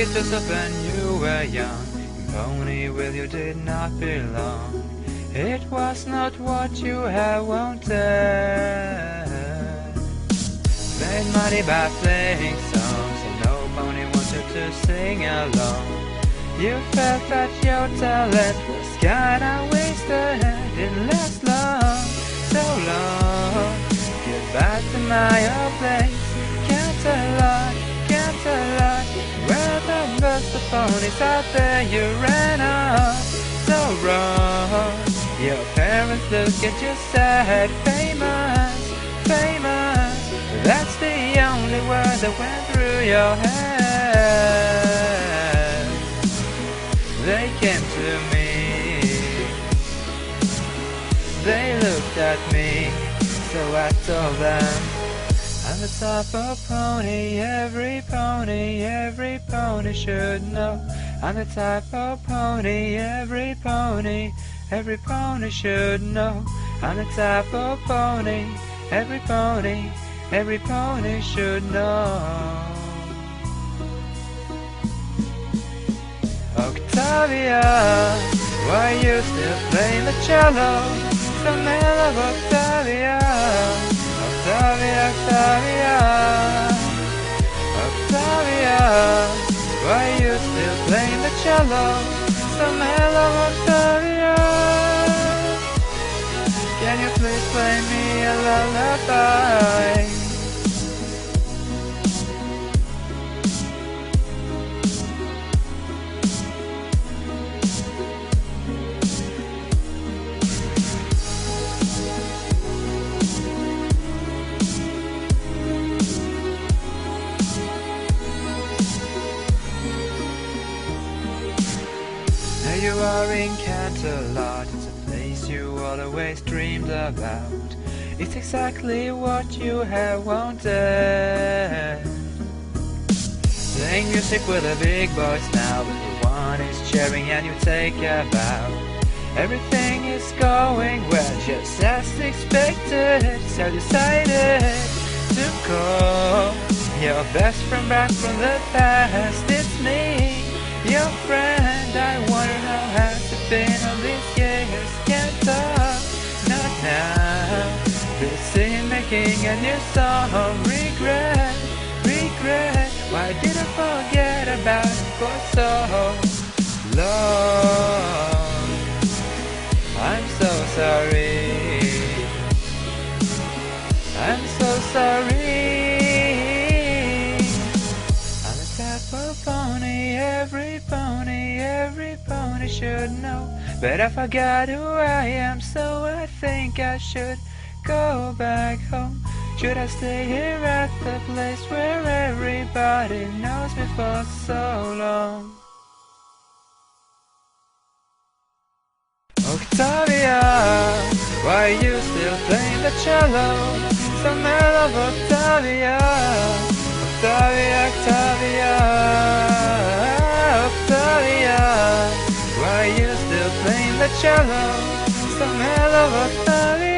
it yourself when you were young. In Ponyville you did not belong. It was not what you have wanted. Made money by playing songs, and no pony wanted to sing along. You felt that your talent was kinda wasted. It didn't last long, so long. Get back to my old place. Can't a lot. Where the best of ponies out there, you ran off. So wrong. Your parents look at you sad. Famous. That's the only word that went through your head. They came to me. They looked at me. So I told them, I'm the type of pony every pony should know. I'm the type of pony every pony should know. I'm the type of pony every pony should know. Octavia, why you still playing the cello? The man of Octavia. Octavia, why you still playing the cello? Some hello, Octavia. Can you please play me a lullaby? You are in Canterlot, it's a place you always dreamed about. It's exactly what you have wanted. Playing music with the big boys now, everyone is cheering and you take a bow. Everything is going well, just as expected. So decided to call your best friend back from the past. It's me, your friend. I wonder how has it been all these years. Can't talk, not now. Busy making a new song. Regret. Why did I forget about it for so long? I'm so sorry. I'm so sorry. I'm the type of pony every pony should know. But I forgot who I am, so I think I should go back home. Should I stay here at the place where everybody knows me for so long? Octavia, why you still playing the cello? Some love Octavia. Octavia, why you still playing the cello? Some love Octavia.